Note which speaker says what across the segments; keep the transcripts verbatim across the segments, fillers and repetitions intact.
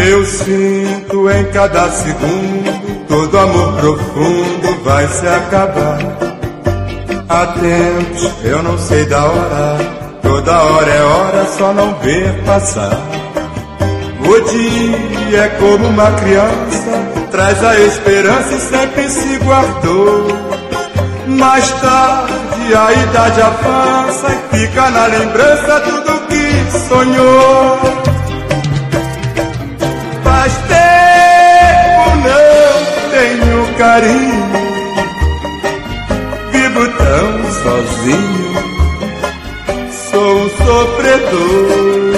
Speaker 1: Eu sinto em cada segundo, todo amor profundo vai se acabar. Há tempos eu não sei da hora, toda hora é hora, só não ver passar. O dia é como uma criança, traz a esperança e sempre se guardou. Mais tarde a idade avança e fica na lembrança tudo que sonhou. Faz tempo não tenho carinho, vivo tão sozinho, sou um sofredor.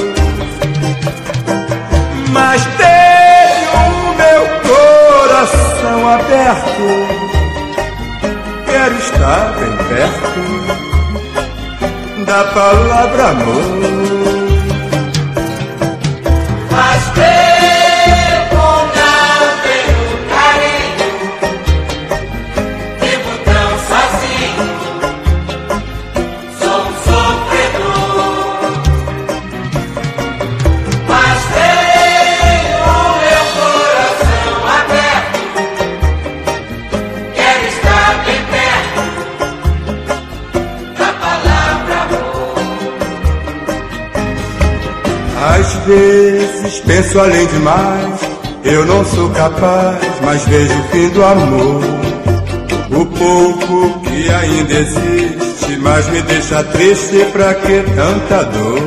Speaker 1: Mas tenho o meu coração aberto, quero estar bem perto da palavra amor.
Speaker 2: Faz tempo não tenho carinho, vivo tão sozinho, sou um sofredor. Mas tenho o meu coração aberto, quero estar bem perto da palavra amor.
Speaker 1: Às vezes penso além demais, eu não sou capaz, mas vejo o fim do amor. O pouco que ainda existe, mas me deixa triste, pra que tanta dor?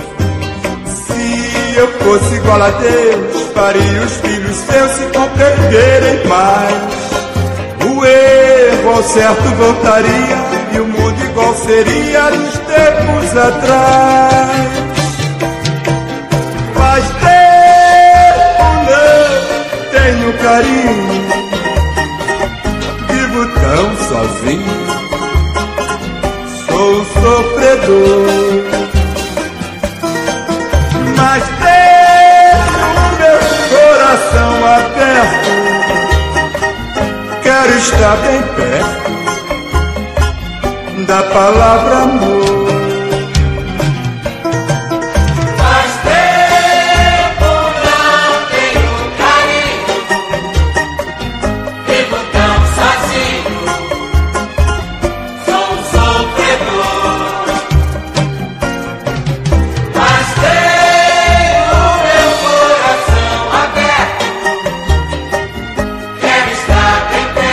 Speaker 1: Se eu fosse igual a Deus, faria os filhos seus se compreenderem mais. O erro ao certo voltaria, e o mundo igual seria dos tempos atrás. Faz tempo não tenho carinho, vivo tão sozinho, sou um sofredor. Mas tenho meu coração aberto, quero estar bem perto da palavra amor.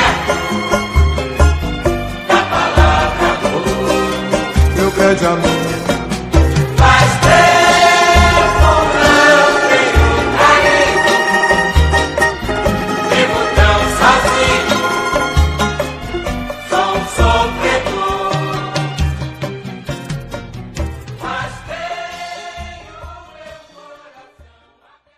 Speaker 1: Grande amor.